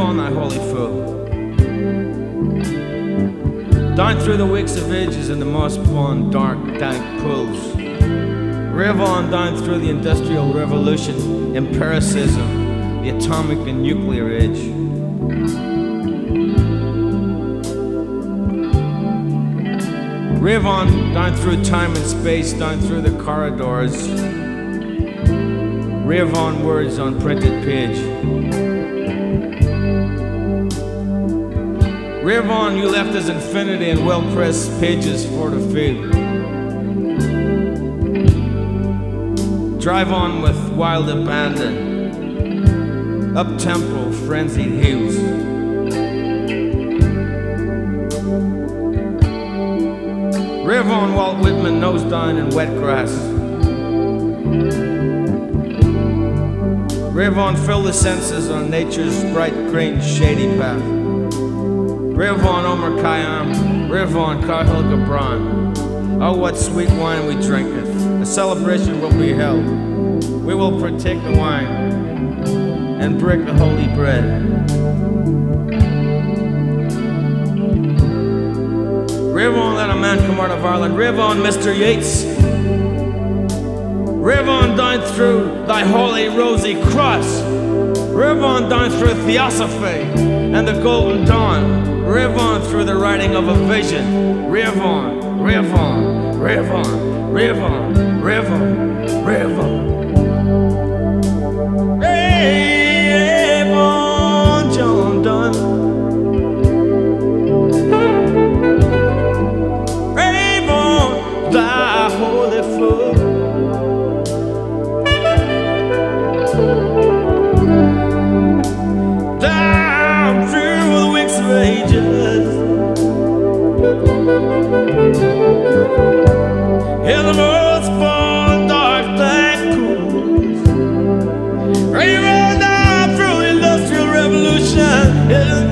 on, thy holy foe. Down through the wicks of ages and the moss-spawned dark, dank pools. Rave on down through the Industrial Revolution, empiricism, the atomic and nuclear age. Rave on down through time and space, down through the corridors. Rave on words on printed page. Rave on, you left us infinity and well-pressed pages for the field. Drive on with wild abandon, up-tempo, frenzied heels. Rave on, Walt Whitman, nose down in wet grass. Rave on, fill the senses on nature's bright green shady path. Rave on, Omar Khayyam, rave on, Cathal Gibran. Oh, what sweet wine we drinketh. A celebration will be held. We will partake the wine and break the holy bread. Rave on, let a man come out of Ireland. Rave on, Mr. Yeats. Rave on down through thy holy rosy cross. Rave on down through theosophy and the golden dawn. Rave on through the writing of a vision. Rave on, rave on, rave on, rave on, rave on, rave on. Rave on, John Donne. Rave on, thy holy foe. Down through the wicks of ages, in the moss-spawned dark dank pools. Rave on down through the Industrial Revolution.